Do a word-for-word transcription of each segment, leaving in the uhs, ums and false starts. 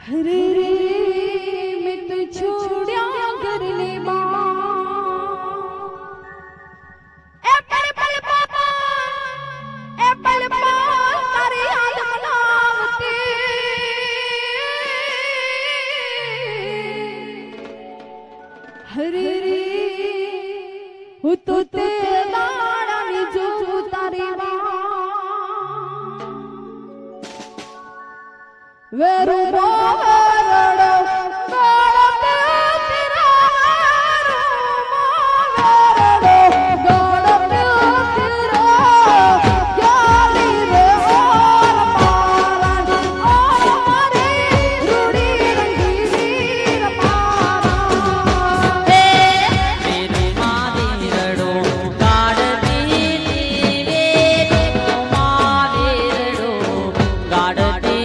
हरे रे मैं तो छोड़या कर ले मां ए पल पल पापा ए पल पल तारी याद मनावती हरे रे हो तो ते दाड़ा नी जो तारी मां वेरू मोहरड़ो गाड़ते तेरा मोहरड़ो गाड़ते तेरा याली रे और पारण और मारे रूड़ी रंगीली रपारा हे मेरी मारी रड़ो गाड़ती तेरे मारे रड़ो गाड़ती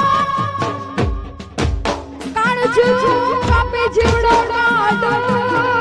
कापे जीवड़ो गाडो